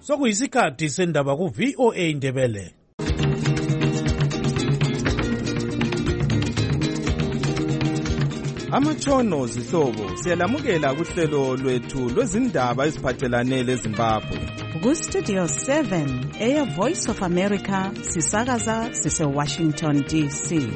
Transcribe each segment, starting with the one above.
Sokuyisikhathi sendaba ku VOA Indebele. Amatshono zihlobo siyalamukela kuhlelo lwethu lwezindaba eziphathelane leZimbabwe. Ku-Studio 7 Air Voice of America sisakaza sise-Washington DC.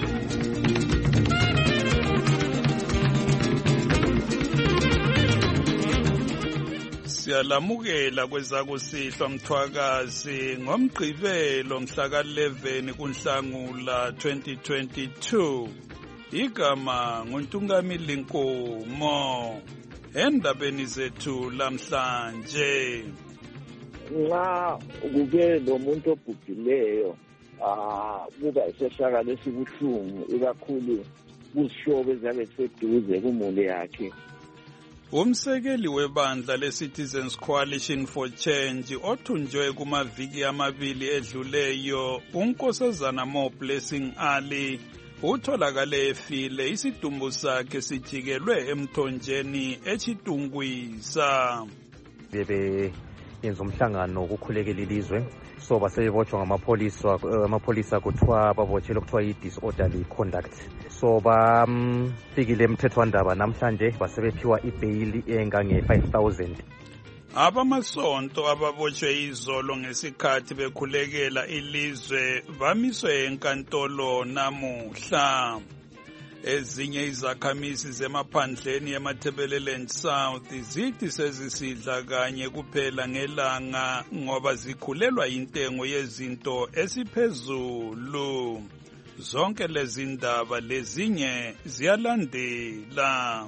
Siyalamukela kwezakusihlwa Mthwakazi ngomgqibelo mhla ka-11 kuNhlangula 2022. Igama nguNtungamili Nkomo. Endabeni zethu lamhlanje, nxa kube lomuntu obhubhileyo kuba iseshakalo esibuhlungu ikakhulu kuzihlobo ezabe ziseduze kumuli yakhe. umsekeli webandla le-Citizens Coalition for Change othunjwe kumaviki amabili edluleyo, uNkosazana More Blessing Ali, utholakale efile, isidumbu sakhe sijikelwe emthonjeni eChitungwisa. Yenza umhlangano ukukhulekela ilizwe, so basebotshwa amapholisa kuthiwa babotshelwe kuthiwa i-disorderly conduct. So bafikile emthethwandaba namhlanje basebephiwa ibheyili engange-5,000. Abamasonto ababotshwe izolo ngesikhathi bekhulekela ilizwe bamiswe enkantolo namuhla. Ezinye izakhamisi zemaphandleni eMatabeleland South zithi sezisidla kanye kuphela ngelanga ngoba zikhulelwa intengo yezinto esiphezulu. Zonke lezi ndaba lezinye ziyalandela.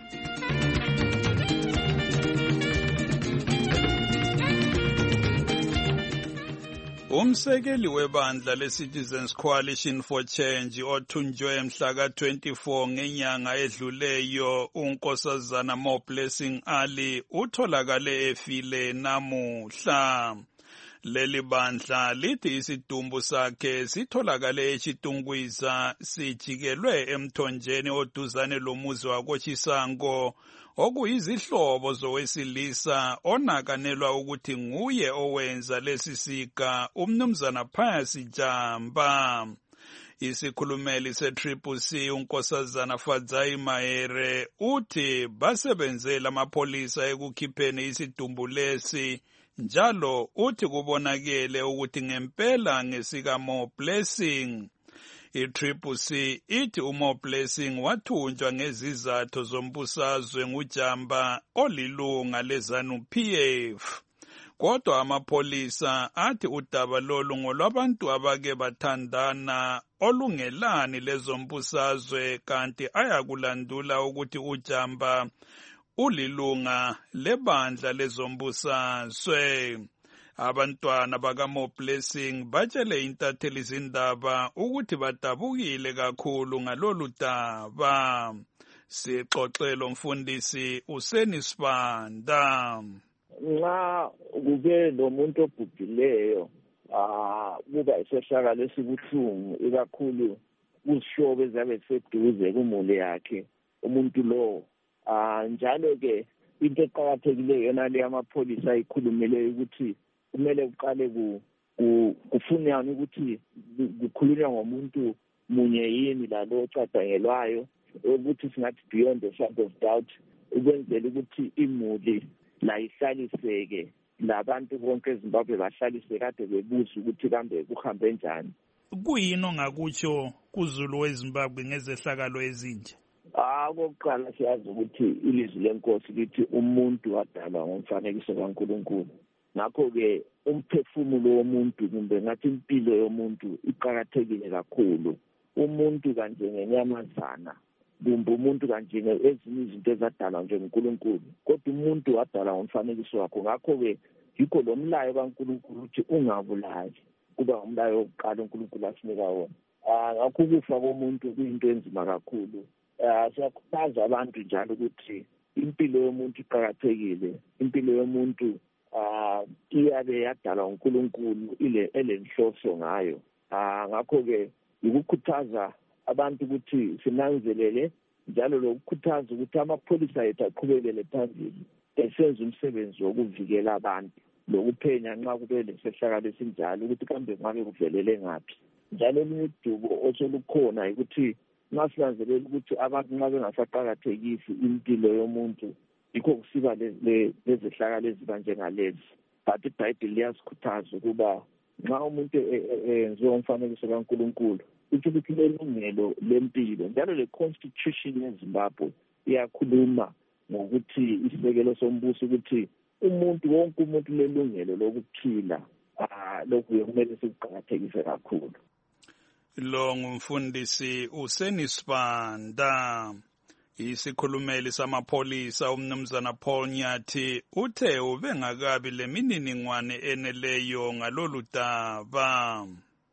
Umsekeli webandla le-Citizens Coalition for Change othunjwe mhla ka-24 ngenyanga edluleyo, uNkosazana More Blessing Ali, utholakale efile namuhla. Leli bandla lithi isidumbu sakhe sitholakale eChitungwisa sijikelwe emthonjeni oduzane lomuzi wakoChisango, okuyizihlobo zowesilisa onakanelwa ukuthi nguye owenza lesi sika, umnumzana Pius Jamba. Isikhulumeli se-CCC uNkosazana Fadzai Mahere uthi basebenzela amapholisa ekukhipheni isidumbu lesi, njalo uthi kubonakele ukuthi ngempela ngesika More Blessing. I-CCC ithi uMore Blessing wathunjwa ngezizathu zombusazwe nguJamba olilunga leZANU-PF. Kodwa amapholisa athi udaba lolu ngolwabantu abake bathandana olungelani lezombusazwe, kanti ayakulandula ukuthi uJamba ulilunga lebandla lezombusazwe. Abantwana bakaMore Blessing batshele intatheli zindaba ukuthi badabukile kakhulu ngalolu daba. Sixoxelo mfundisi Useni Sibanda. Nxa kube lomuntu obhubhileyo kuba iseshakalo esibuhlungu ikakhulu kuzihlobo ezabe ziseduze kumuli yakhe umuntu lo. Njalo-ke into eqakathekileyo yona le amapholisa ayikhulumileyo ukuthi kumele kuqale kufunyanwe ukuthi kukhulunywa ngomuntu munye yini lalo ocadangelwayo, ukuthi singathi beyond the shadow of doubt, ukwenzela ukuthi imuli la ihlaliseke, labantu bonke eZimbabwe bahlaliseke kade bebuza ukuthi kambe kuhambe njani. Kuyini ongakutsho kuZulu weZimbabwe ngezehlakalo ezinje? Okokuqala siyazi ukuthi ilizwi lenkosi lithi umuntu wadalwa ngomfanekiso kaNkulunkulu. Ngakho-ke umphefumulo womuntu kumbe ngathi impilo yomuntu iqakathekile kakhulu. Umuntu kanje ngenyamazana kumbe umuntu kanje ezinye izinto ezadalwa nje nguNkulunkulu, kodwa umuntu wadalwa ngomfanekiso wakho. Ngakho-ke yikho lo mlayo kaNkulunkulu ukuthi ungabulali, kuba umlayo wokuqala uNkulunkulu asinika wona. Ngakho ukufa komuntu kuyinto enzima kakhulu. Siyakhuthaza abantu njalo ukuthi impilo yomuntu iqakathekile. Impilo yomuntu iyabe yadalwa nguNkulunkulu elenhloso ngayo. Ngakho-ke ukukhuthaza abantu ukuthi sinanzelele njalo lokukhuthaza ukuthi amapholisa ethu aqhubekele phambili esenza umsebenzi wokuvikela abantu lokuphenya nxa kube lesehlakalo esinjalo ukuthi kambe ngabe kuvelele ngaphi. Njalo udubo osolukhona ukuthi nxa silanzelela ukuthi abantu nxa bengasaqakathekisi impilo yomuntu yikho kusiba lezehlakalo ezibanjengalezi. But iBhayibheli liyasikhuthaza ukuba nxa umuntu enziwa umfanekiso kaNkulunkulu uthi ukuthi lelungelo lempilo, njalo le-constitution yeZimbabwe iyakhuluma ngokuthi isisekelo sombuso ukuthi wonke umuntu lelungelo lokuphila. Lokhu kumele sikuqakathekise kakhulu. Lo ngumfundisi uSenisibanda. Isikhulumeli samapholisa umnumzana Paul Nyathi uthe ubengakabi lemininingwane eneleyo ngalolu daba.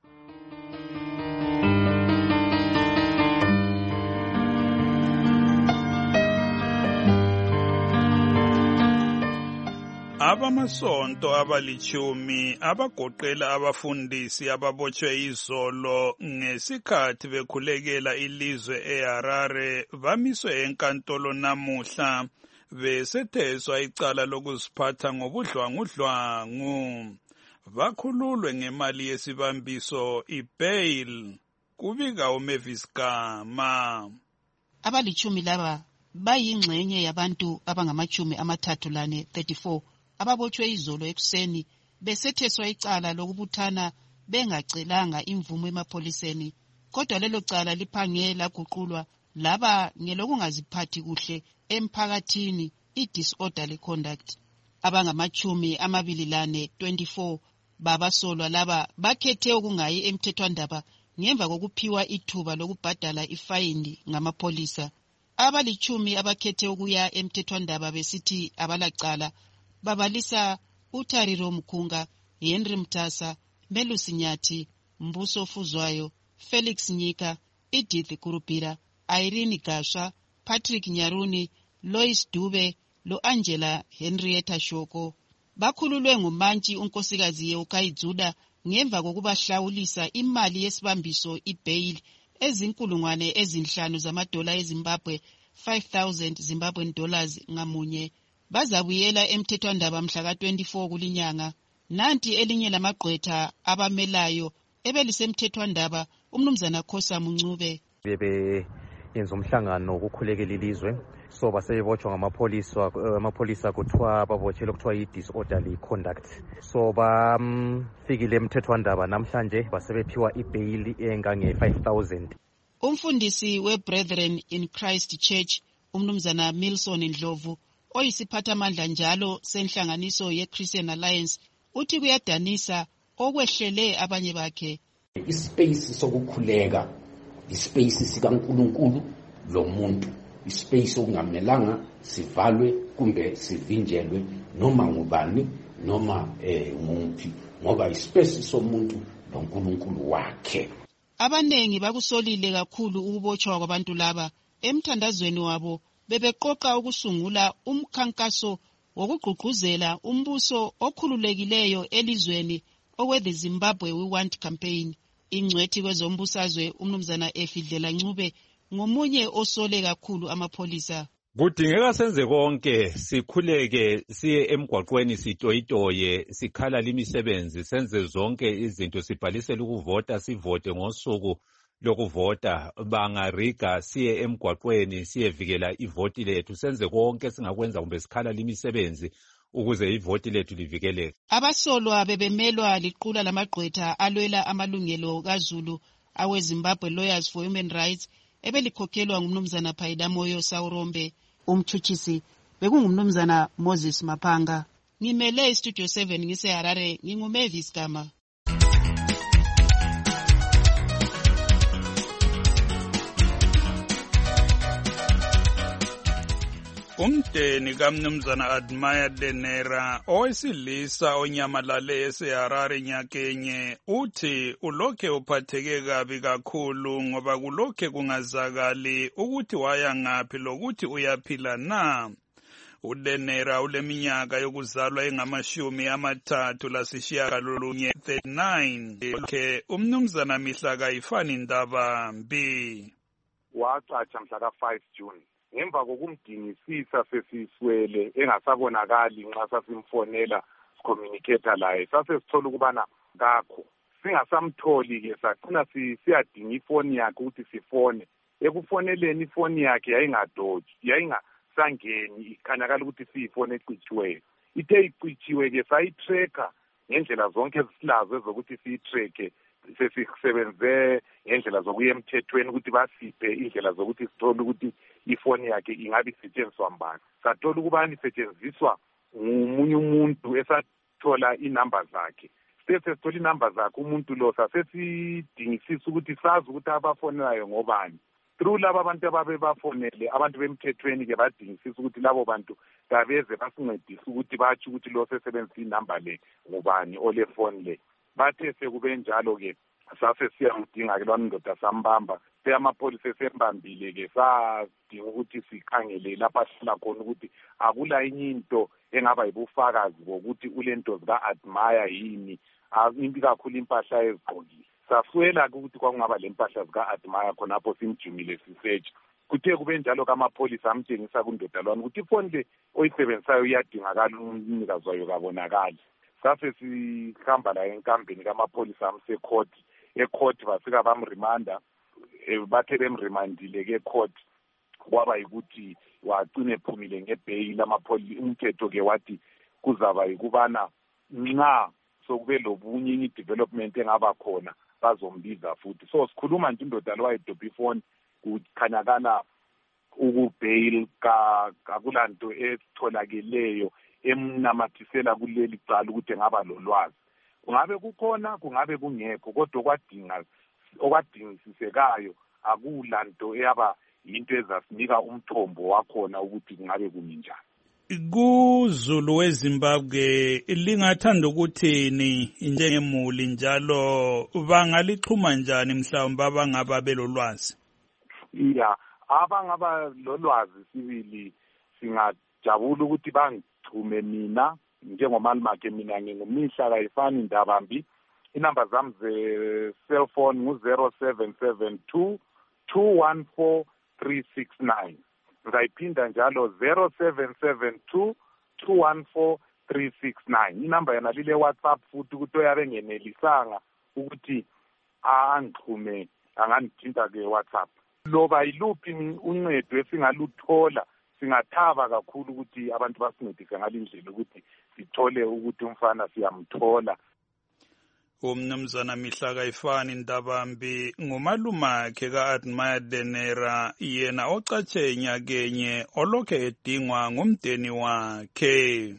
Abamasonto abalichumi abagoqela abafundisi ababotshwe izolo ngesikhathi bekhulekela ilizwe eHarare bamiswe enkantolo namuhla besetheswa icala lokuziphatha ngobudlwangudlwangu. Bakhululwe ngemali yesibambiso ibail. Kubika uMavis Gama. Abalichumi laba bayingxenye yabantu abangama-34 ababotshwe izolo ekuseni besetheswa icala lokubuthana bengacelanga imvumo emapholiseni, kodwa lelo cala liphange laguqulwa laba ngelokungaziphathi kuhle emphakathini, i-disorderly conduct. Abangama-24 babasolwa laba bakhethe ukungayi emthethwandaba ngemva kokuphiwa ithuba lokubhadala ifayini ngamapholisa. Abalichumi abakhethe ukuya emthethwandaba besithi abalacala babalisa uTariro Mkhunga, Henry Mtasa, Melusi Nyathi, Mbuso Fuzwayo, Felix Nyika, Edith Kurupira, Irene Gasha, Patrick Nyaruni, Lois Dube, lo-Angela Henrietta Shoko. Bakhululwe ngumantshi unkosikazi Yeukayidzula ngemva kokubahlawulisa imali yesibambiso ibail ezinkulungwane ezinhlanu zamadola eZimbabwe, 5,000 Zimbabwean dollars ngamunye. Bazabuyela emthethwandaba mhla ka-24 kulinyanga. Nanti elinye lamagqwetha abamelayo ebelisemthethwandaba umnumzana Khosa Muncube. Yenza umhlangano ukukhulekela ilizwe, so basebotshwa amapholisa kuthiwa babotshelwe kuthiwa i-disorderly conduct. So bafikile emthethwandaba namhlanje basebephiwa ibail engange-5,000. Umfundisi we-Brethren in Christ Church umnumzana Milson Ndlovu oyisiphathamandla njalo senhlanganiso ye-Christian Alliance uthi kuyadanisa okwehlele abanye bakhe. Ispace sokukhuleka, ispace sikaNkulunkulu lo muntu, ispace okungamelanga sivalwe kumbe sivinjelwe noma ngubani noma nguphi, ngoba ispace somuntu loNkulunkulu wakhe. Abanengi bakusolile kakhulu ukubotshwa kwabantu laba. Emthandazweni wabo bebeqoqa ukusungula umkhankaso wokugqugquzela umbuso okhululekileyo elizweni okwe-The Zimbabwe We Want campaign. Ingcwethi kwezombusazwe umnumzana Efidlela Ncube ngomunye osole kakhulu amapholisa. Kudingeka senze konke, sikhuleke siye emgwaqweni sitoyitoye, sikhala limisebenzi, senze zonke izinto, sibhalisele ukuvota, sivote ngosuku lokuvota, bangariga siye emgwaqweni siyevikela ivoti lethu, senze konke singakwenza kumbe sikhala limisebenzi ukuze ivoti lethu livikeleke. Abasolwa bebemelwa liqula lamagqwetha alwela amalungelo kaZulu awe-Zimbabwe Lawyers for Human Rights ebelikhokhelwa ngumnumzana Phaidamoyo Sawurombe. Umthuthisi bekungumnumzana Moses Mapanga. Ngimele iStudio 7 ngiseHarare, nginguMavis Gama. Umdeni kamnumzana Admire Denera owesilisa onyamalale eseHarare nyakenye uthi ulokhe uphatheke kabi kakhulu ngoba kulokhe kungazakali ukuthi waya ngaphi lokuthi uyaphila na. UDenera uleminyaka yokuzalwa engama-39. Umnumzana Mihla Kayifani Ndabambi wacatsha mhla ka-5 June. Ngemva kokumdingisisa sesiswele engasabonakali nxa sasimfonela sicommunicate laye sasesithola ukubana kakho singasamtholi-ke sagcina siyadinga ifoni yakhe ukuthi sifone ekufoneleni ifoni yakhe yayingasangeni ikhanyakala ukuthi siyifoni ecitshiweyo ithe icitshiwe-ke sayi-tracker ngendlela zonke ezisilazo ezokuthi siyi-tracke sesisebenze ngendlela zokuya emthethweni ukuthi basiphe indlela zokuthi sithole ukuthi ifoni yakhe ingabe isetshenziswa mbani sathola ukubana isetshenziswa ngumunye umuntu esathola inamba zakhe sesithola inamba zakhe umuntu lo sasesidingisisa ukuthi sazi ukuthi abafonelayo ngobani through laba abantu ababe bafonele abantu bemthethweni-ke badingisisa ukuthi labo bantu kabeze basincedise ukuthi batsho ukuthi lo sesebenzisa inamba le ngubani ole phone le bathe sekube njalo-ke sase siyamdinga-ke lwana ndoda sambamba amapholisa esembambile-ke sadinga ukuthi sikhangele lapho ahlala khona ukuthi akula enye into engaba yibufakazi bokuthi ule nto zika-admire yini impi kakhulu impahla ezigqokile saswela-ke ukuthi kwakungaba le mpahla zika-admire khonapho simjumile sisearch kuthe kube njalo kamapholisa amtshengisa kundoda lwana ukuthi ifoni le oyisebenzisayo iyadingakala umnikazi wayo kabonakali sase sihamba la enkambeni kamapholisa amsekhoti ekhoti bafika bamrimanda bathe bemrimandile-ke ekhoti kwaba yikuthi wagcine ephumile ngebheyili umthetho-ke wathi kuzaba yikubana nxa sokube lobunye i-development engaba khona bazombiza futhi so sikhuluma nje indoda lo wayedobha ifoni kukhanyakala ukubheyili kakulanto etholakeleyo emnamathisela kuleli cala ukuthi engaba lolwazi kungabe kukhona kungabe kungekho kodwa okwadingisisekayo akulanto eyaba yinto ezasinika umthombo wakhona ukuthi kungabe kunjani. KuZulu weZimbabwe lingathanda ukuthini njengemuli njalo bangalixhuma njani mhlawumbe abangaba belolwazi? Yeah, abangaba lolwazi sibili singajabula ukuthi bangixhume mina njengomalumakhe mina ngingumihla kayifani Ndabambi inamba zami ze-cellphone ngu-0772 214 369 ngayiphinda njalo 0772 214 369 inamba yana lile WhatsApp futhi ukuthi oyabe ngenelisanga ukuthi angixhume angangithinta ke WhatsApp loba yiluphi uncedo esingaluthola singathaba kakhulu ukuthi abantu basincedise ngalindlela ukuthi sithole ukuthi umfana siyamthola. Umnumzana Mihla Kayifani Ndabambi ngumalumakhe ka-Admire Denera yena ocatshe nyakenye olokhe edingwa ngumdeni wakhe.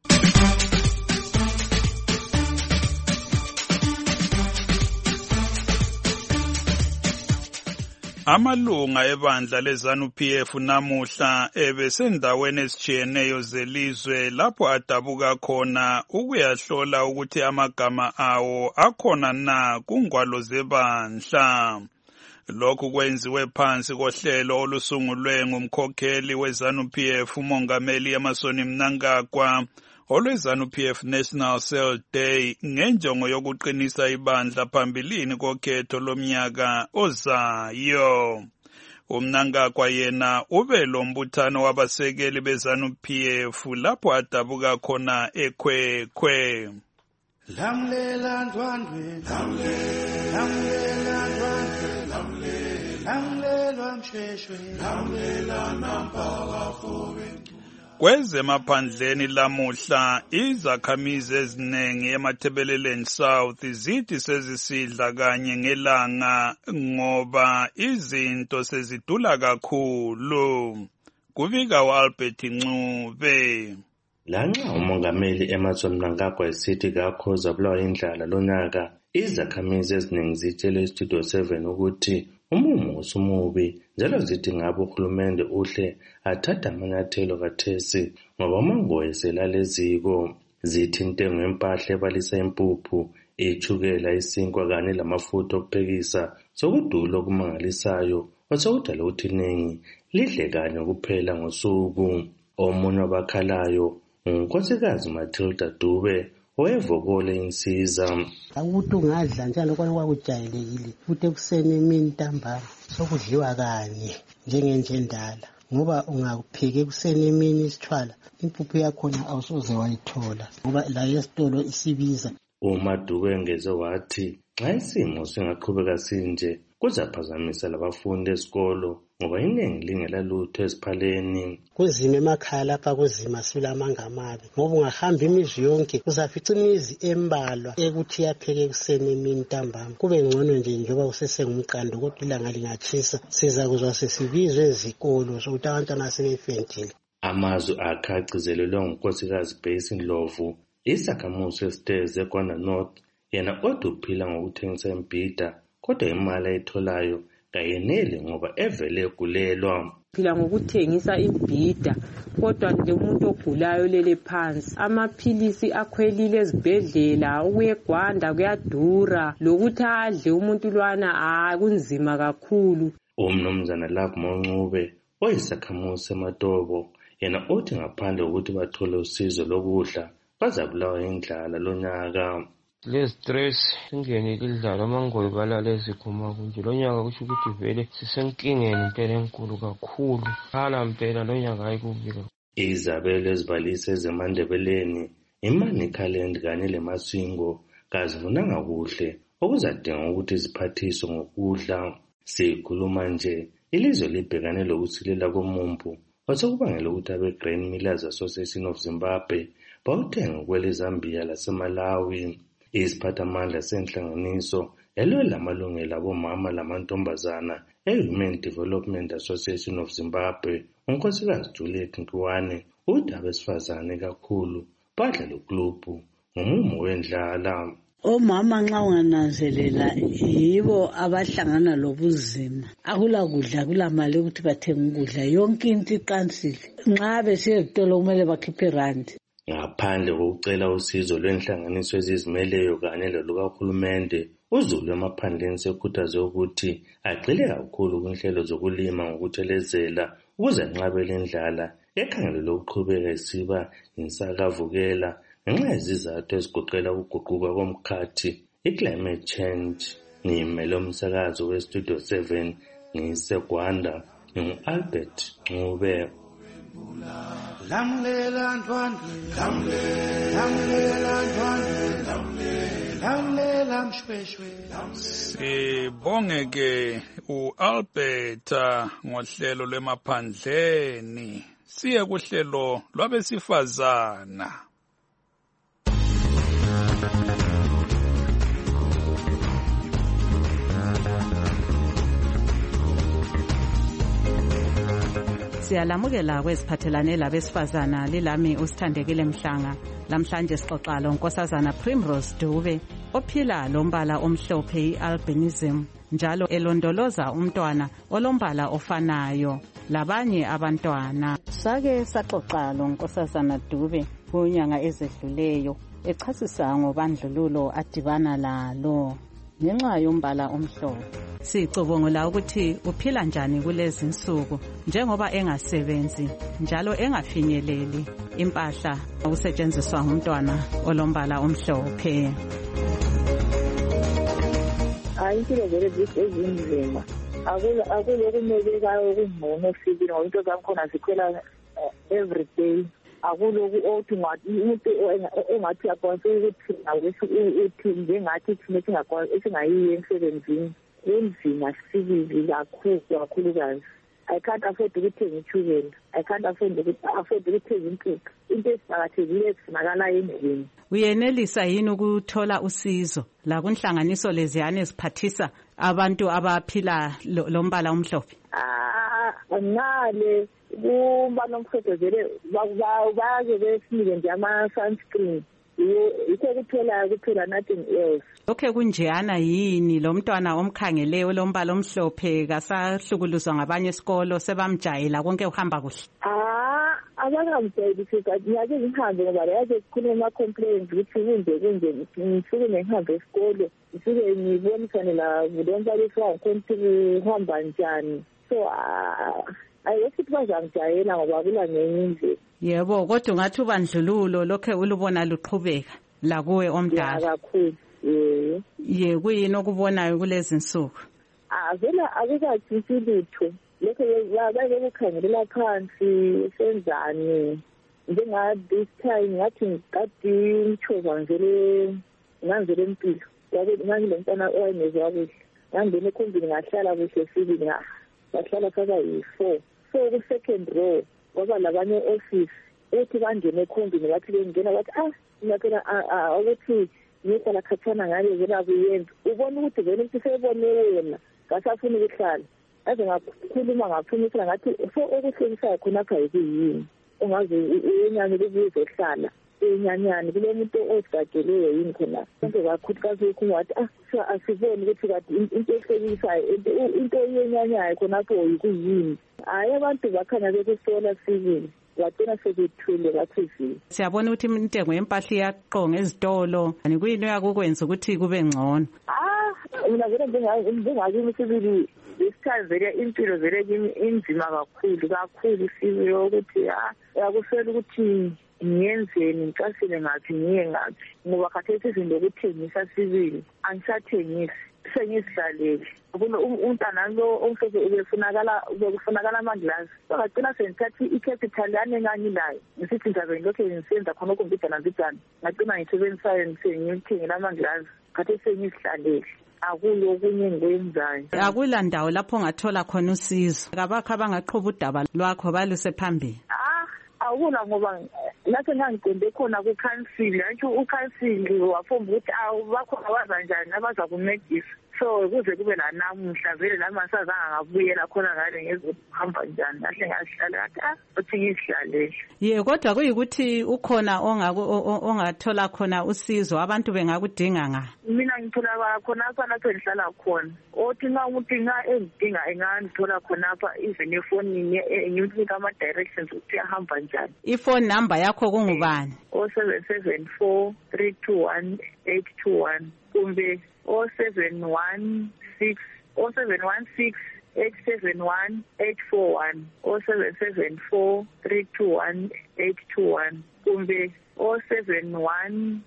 Amalunga ebandla leZANU-PF namuhla ebesendaweni ezitshiyeneyo zelizwe lapho adabuka khona ukuyahlola ukuthi amagama awo akhona na kungwalo zebandla. Lokhu kwenziwe phansi kohlelo olusungulwe ngumkhokheli weZANU-PF umongameli Emmerson Mnangagwa olweZANU-PF National Cell Day ngenjongo yokuqinisa ibandla phambilini kokhetho lomnyaka ozayo. Umnangagwa yena ube lombuthano wabasekeli beZANU-PF lapho adabuka khona ekhwekhwe. Lamlela ndwandwe lamlela ndwandwe lamlela msheshwe lamlela nampakafobe. Kwezemaphandleni lamuhla izakhamizi eziningi eMathebeleleni South zithi sezisidla kanye ngelanga ngoba izinto sezidula kakhulu. Kubika uAlbert Ncube. Lanxa umongameli Emmerson Mnangagwa esithi kakho zabulawa indlala lonyaka, izakhamizi eziningi zitshele iStudio 7 ukuthi umumo usumubi njalo zithi ngabe uhulumende uhle athatha amanyathelo kathesi ngoba umangoye selaleziko. Zithi intengo yempahla ebalisa impuphu, ithukela, isinkwa kanye lamafutha okuphekisa sokudula okumangalisayo osokudala ukuthi iningi lidle kanye kuphela ngosuku. Omunye wabakhalayo unkosikazi Matilda Dube owevokole insiza. Ukuthi ungadla njalo kwakujayelekile futhi ekuseni emini ntambama sokudliwa kanye njengendala ngoba ungapheke kuseni emini isithwala impuphu yakhona awusoze wayithola ngoba la esitolo isibiza. uMaduka engeze wathi xa isimo singaqhubeka sinje kuzaphazamisa labafundi esikolo ngoba iningi lingela lutho esiphaleni. Kuzima emakhaya lapha kuzima silamanga amabi ngoba ungahamba imizi yonke uzafica imizi embalwa ekuthi yapheke kuseni emini ntambama. Kube ngcono nje njengoba usesengumqando kodwa ilanga lingatshisa siza kuzwa sesibizwe ezikolo sokuthi abantwana sebefendile. Amazwi akhe agcizelelwe ngunkosikazi Basin Ndlovu, isakhamuzi esiteze eGwanda North, yena odwa uphila ngokuthengisa imbhida kodwa imali ayitholayo kayeneli ngoba evele egulelwa. Phila ngokuthengisa imbhida kodwa nje umuntu ogulayo lele phansi, amaphilisi akhwelile ezibhedlela, ukuye eGwanda kuyadura, lokuthi adle umuntu lwana kunzima kakhulu. Umnumzana Love Moncube oyisakhamuzi seMatobo, yena uthi ngaphandle kokuthi bathole usizo lokudla bazabulawa indlala lonyaka. Le stress singenile idlala amangoyi balala ezikhuma kunje lonyaka kusho ukuthi vele sisenkingeni impela enkulu kakhulu. Hala mpela lonyaka ayikubika. Izabelo ezibalise ezemandebeleni imani calendar kanye lemaswingo kazivunanga kuhle okuzadinga ukuthi ziphathiswe ngokudla. Sikhuluma nje ilizwe libhekane lokusilela komumbu osekubangela ukuthi abe-Grain Millers Association of Zimbabwe bawuthenga kwele Zambia laseMalawi. Isiphathamandla senhlanganiso elwela amalungelo abomama lamantombazana e-Women Development Association of Zimbabwe, unkosikazi Juliet Nkiwane, uthi abesifazane kakhulu badla luklubhu ngomumo wendlala. Omama nxa ungananzelela yibo abahlangana lobuzima. Akula kudla, akula mali ukuthi bathenge ukudla, yonke into iqansile. Nxa besiya ezitolo kumele bakhiphe irandi. Ngaphandle kokucela usizo lwenhlanganiso ezizimeleyo kanye lolukahulumende, uZulu emaphandleni sekhuthaze ukuthi agxile kakhulu kwinhlelo zokulima ngokuthelezela ukuze enqabele indlala ekhangelelwe ukuqhubeka isiba insakavukela ngenxa yezizathu ezigoqela ukuguquka komkhathi, i-climate change. Ngimele umsakazo weStudio 7 ngiseGwanda, ngingu-Albert Ncube. Lamlela ntwandwe, lamlela ntwandwe, lamlela mshweshwe. Sibonge ke uAlbert ngohlelo lwemaphandleni. Siye kuhlelo lwabesifazana. Siyalamukela kweziphathelane labesifazana lilami usithandekile Mhlanga. Lamhlanje sixoxa lonkosazana Primrose Dube ophila lombala omhlophe i-albinism njalo elondoloza umntwana olombala ofanayo labanye abantwana. Sake saxoxa lonkosazana Dube kunyanga ezedluleyo echasisa ngobandlululo adibana lalo ngenxa yombala omhlophe. Sicubungula ukuthi uphila njani kulezi insuku njengoba engasebenzi njalo engafinyeleli impahla okusetshenziswa ngumntwana olombala omhlophe. Impilo vele ezinzima, akulokumekekayo okungcono sibili ngoba into zakhona zikhwela every day. Akuloku othi umuntu engathi uyakwanisa ukuthi uthi njengathi thina esingayiyo emsebenzini enzima sibili kakhulukazi. I can't afford ukuthenga itshukela, I can't afford ukuthenga impuphu, into esiqakathekileyo esifunakalayo endlini. Uyenelisa yini ukuthola usizo la kunhlanganiso leziyane eziphathisa abantu abaphila lombala omhlophe? Ngale kumbala omhlophe vele baze besinike nje ama-sunscreen, yikho kutholayo kuphela nothing else. Lokhe kunjeyana yini lo mntwana omkhangeleyo lombala omhlophe kasahlukuluzwa ngabanye esikolo sebamjayela konke uhamba kuhle? Abangamjayelisi ngiyake ngihambe ngoba yaze kukhulume ama-complaints ukuthi kunje ngisuke ngihambe esikolo ngisuke ngibonisane lombalisi wangikhona ukuthi kuhamba njani. So ayesithi bazangijayela ngoba kula ngenye indlela. Yebo, kodwa ungathi ubandlululo lokhe ulubona luqhubeka la kuwe omdala. Kakhulu. Ye kuyini okubonayo kulezi insuku? Vele akukatshintshi lutho lokho bayekukhangelela phansi senzani njenga this time ngathi ngikade umthoza nganzele impilo ngangile mntana owayengezwa kuhle ngangena ekhombini ngahlala kuhle sibili ngahlala faka yi-4 so ku-second row kwaba labanye office uthi bangene ekhombini bathi bengena bathi ngaphela ukuthi ngihlala khathana ngale vela kuyenza ubona ukuthi vele ukuthi sebone wena ngasafuna ukuhlala aze ngakhuluma ngaphumisela ngathi so okuhlekisayo khonapha yikuyini ungaze uyenyane kubuzohlala enyanyane kule muntu osigageleyo yini khona konke kakhulukazi ukhuluma wathi asiboni ukuthi kade into ehlekisayo into yenyanyayo khonapho yikuyini hayi abantu bakhanya bekusola sibili wagcina sebethule bathi siyabona ukuthi intengo yempahla iyaqonga ezitolo kuyini oyakukwenza ukuthi kube ngcono mina vele njengakimi sibili isikhathi vele impilo vele kimi inzima kakhulu sibili ukuthi yakuswela ukuthi ngiyenzeni ngicasile ngaphi ngiye ngaphi ngoba khathesi izinto ukuthengisa sibili angisathengisi sengizihlalele umntana lo omhlophe ubekufunakala amangilasi ngagcina sengithathi i-capital yami engangilayo ngisithi ngizabe ngilokhu ngisenza khonokho mbidana ngagcina ngisebenzisayo ngithengela amangilasi khathesi sengizihlalele akulo okunye engikwenzayo akula ndawo lapho ongathola khona usizo kabakho abangaqhuba udaba lwakho baluse phambili awula ngoba lapho ngangiqonde khona ku-council yathi u-council wafomba ukuthi bakhona abazanjani abaza kuncedisa so kuze kube lanamuhla vele lami asazange ngabuyela khona ngale ngezokuhamba njani kahle ngazihlala kathi uthi ngizihlalele kodwa kuyikuthi ukhona ongathola khona usizo abantu bengakudinga nga mina ngithola khonapha lapho engihlala khona othi nxa umuntu engidinga engangithola khonapha even efonini nginika ama-directions ukuthi ahamba njani ifone number yakho kungubani 0774 321 821 kumbe 0716 871 841 0774 321 821 kumbe 0716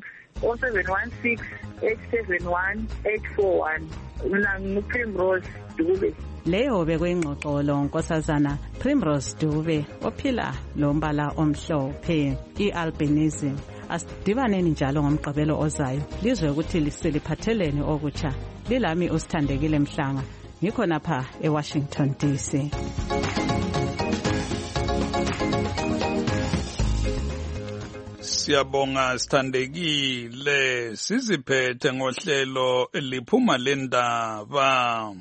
871 841 mina ngu-Primrose Dube. Leyo bekuyingxoxolo Nkosazana Primrose Dube ophila lombala omhlophe i-albinism. Asidibaneni njalo ngomgqibelo ozayo lizwe ukuthi liseliphathelene okutsha. Lilami uSithandekile Mhlanga ngikhona pha eWashington DC. Siyabonga Sithandekile, siziphethe ngohlelo liphuma lendaba.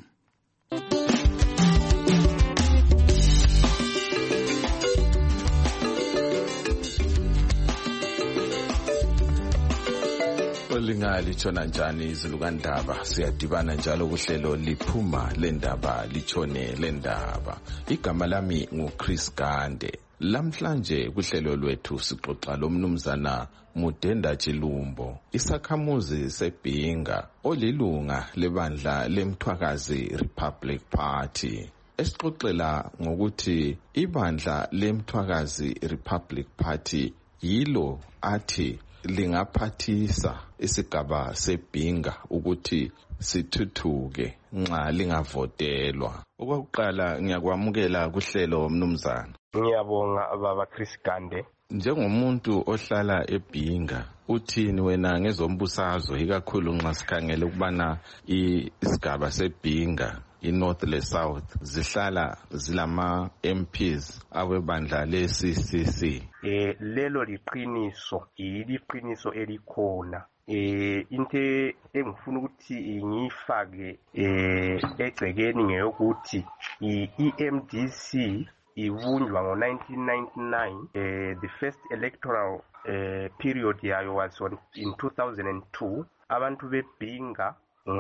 Lingalithona njani izulu kandaba siyadibana njalo kuhlelo liphuma lendaba litshone lendaba. Igama lami nguChris Gande. Lamhlanje kuhlelo lwethu sixoxa lomnumzana Mudenda Chilumbo, isakhamuzi seBhinga olilunga lebandla leMthwakazi Republic Party. Esixoxela ngokuthi ibandla leMthwakazi Republic Party yilo athi lingaphathisa isigaba seBhinga ukuthi sithuthuke nxa lingavotelwa. Okokuqala ngiyakwamukela kuhlelo mnumzana. Ngiyabonga baba Chris Gande. Njengomuntu ohlala eBhinga, uthini wena ngezombusazwe ikakhulu nxa sikhangele ukubana isigaba seBhinga iNorth le South zihlala zilama MPs awebandla leCCC? Lelo liqiniso, iliqiniso elikhona. Into engifuna ukuthi ngiyifake egcekeni ngeyokuthi iEMDC ibunjwa ngo-1999. The first electoral period yayo was in 2002. Abantu beBhinga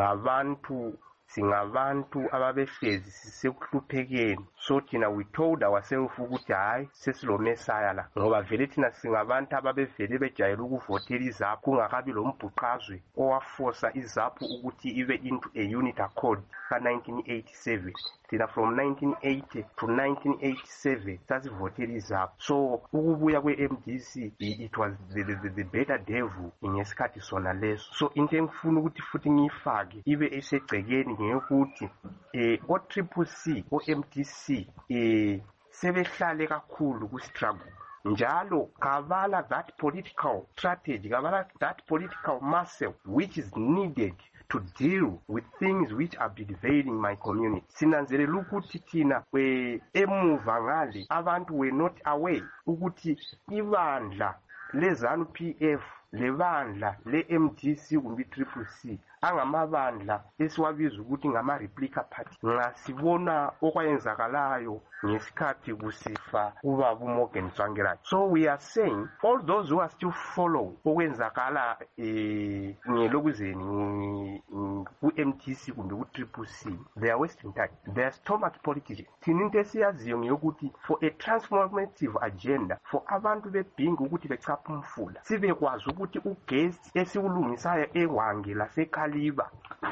singabantu ababehlezi sisekuhluphekeni, so thina we told ourselves ukuthi hayi sesilomesaya la, ngoba vele thina singabantu ababevele bejayele ukuvotela iZAPU kungakabi lo mbhuqazwe owafosa iZAPU ukuthi ibe into a unit accord ka-1987. Thina from 1980 to 1987 sasivotela iZAPU. So ukubuya kwe-MDC it was the better devil ngesikhathi sona leso. So into engifuna ukuthi futhi ngiyifake ibe esegcekeni ngeyokuthi o-CCC o-MDC sebehlale kakhulu ku-struggle njalo kabala that political strategy, kabala that political muscle which is needed to deal with things which are pervading my community. Sinanzelela ukuthi thina emuva ngale abantu were not aware ukuthi ibandla le-ZANU-PF lebandla le-MDC kumbe i-CCC angamabandla esiwabiza ukuthi ngama-replica party. Ngasibona okwayenzakalayo ngesikhathi kusifa ubaba uMorgan Tsvangirai. So we are saying all those who are still following okwenzakala ngelokuzeni ku-MDC kumbe ku-CCC, they are wasting time. They are stomach politics. Thina into esiyaziyo ngeyokuthi for a transformative agenda for abantu bebhinga ukuthi bechapha umfula sibekwazi ukuthi ugesi esiwulungisayo ewange laseKhaliba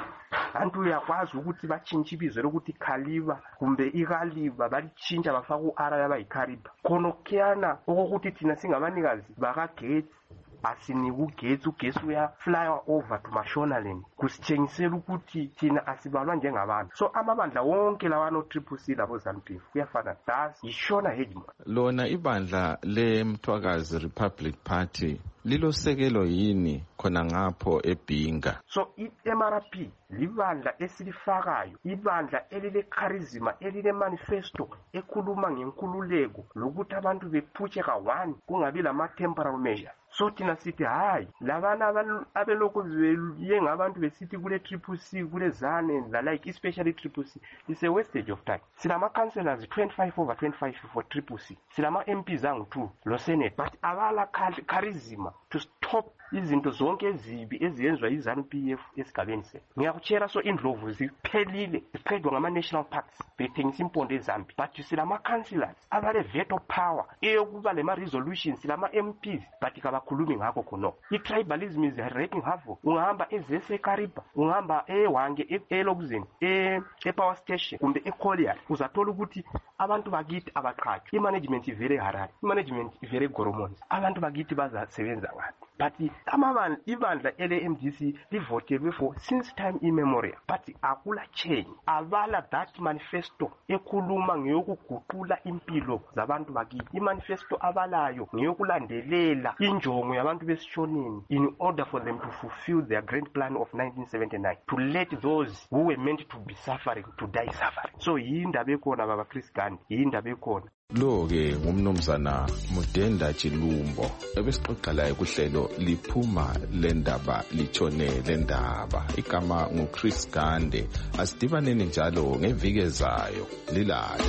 antu uyakwazi ukuthi batshintshe ibizo lokuthi Khaliba kumbe iKhaliba balitshintsha bafaka u-R yaba yiKhariba khona okuyana okokuthi thina singabanikazi bakagesi asinika ugesi uyafly over to Mashonaland kusitshengisela ukuthi thina asibalwa njengabantu. So amabandla wonke lawa no-CCC labo ZANU-PF kuyafana das yishona hegemon. Lona ibandla leMthwakazi Republic Party lilosekelo yini khona ngapho eBhinga? So i-MRP libandla esilifakayo, ibandla elile charisma, elile manifesto ekhuluma ngenkululeko lokuthi abantu bephutshe ka-1 kungabi lama-temporal measure. So thina sithi hayi labana abelokhu yengabantu besithi kule CCC kule ZANU la like especially CCC is a wastage of time. Silama councillors 25/25 for CCC, silama MPs angu-2 lo Senate, but abala charisma to stop izinto zonke ezibi eziyenzwa iZANU-PF esigabeni se. Ngiyakutshela so indlovu ziphelile ziqedwa ngama-national parks bethengisa impondo eZambia, but silama councillors abale veto power eyokuba lema-resolutions silama MPs but kabakhulumi ngakho khonoko. I-tribalism is wreaking havoc. Ungahamba eZeseKhariba, ungahamba ewange elokuzeni e-power station kumbe eKholiari uzathola ukuthi abantu bakithi abaqhatshwa, i-management ivele eHarare, i-management ivele eGoromonzi, abantu bakithi bazasebenza ngani. But ibandla ele-MDC livotelwe for since time immemorial, but akula change. Abala that manifesto ekhuluma ngeyokuguqula impilo zabantu bakithi. I-manifesto abalayo ngeyokulandelela injongo yabantu besishoneni in order for them to fulfill their grand plan of 1979, to let those who were meant to be suffering to die suffering. So yindaba ekhona baba Chris Gandhi, yindaba ekhona. Lo-ke ngumnumzana Mudenda Chilumbo ebesixoxa laye kuhlelo liphuma lendaba litshone lendaba. Igama nguChris Gandhi. Asidibaneni njalo ngeviki ezayo lilale.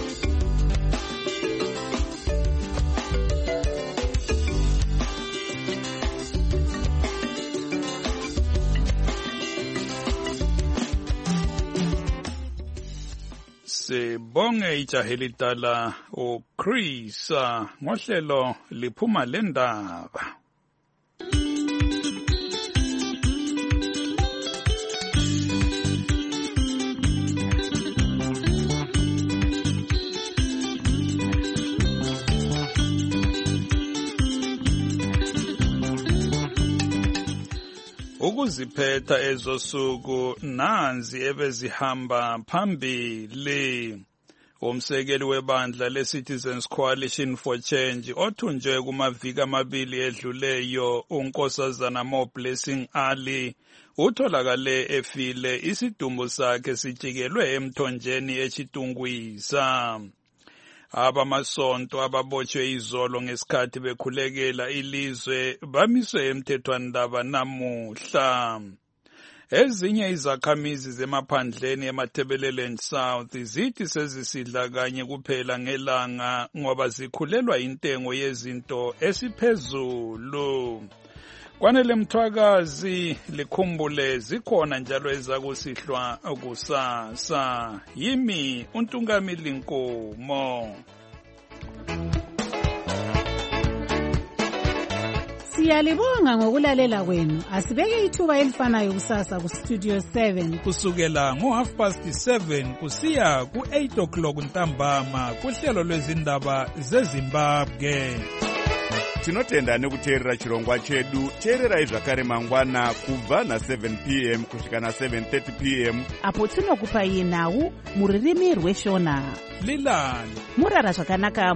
Sibonge ijahe lidala uChris ngohlelo liphuma lendaba. Ukuziphetha ezosuku nanzi ebezihamba phambili. Umsekeli webandla leCitizens Coalition for Change othunjwe kumaviki amabili edluleyo uNkosazana Moblessing Ali utholakale efile isidumbu sakhe sijikelwe emthonjeni eChitungwisa. Abamasonto ababotshwe izolo ngesikhathi bekhulekela ilizwe bamiswe emthethwandaba namuhla. Ezinye izakhamizi zemaphandleni eMatabeleland South zithi sezisidla kanye kuphela ngelanga ngoba zikhulelwa intengo yezinto esiphezulu. Kwanele Mthwakazi likhumbule zikhona njalo ezakusihlwa kusasa. Yimi uNtungamili Nkomo. Siyalibonga ngokulalela kwenu. Asibeke ithuba elifanayo kusasa ku Studio 7 kusukela ngo7:30 kusiya ku8 o'clock ntambama kuhlelo lwezindaba zeZimbabwe. tinotenda nekuteerera chirongwa chedu. Teererai zvakare mangwana kubva na7 p.m. kusvika na7:30 p.m. apo tinokupai nhau muririmi rweshona. Lilani murara zvakanaka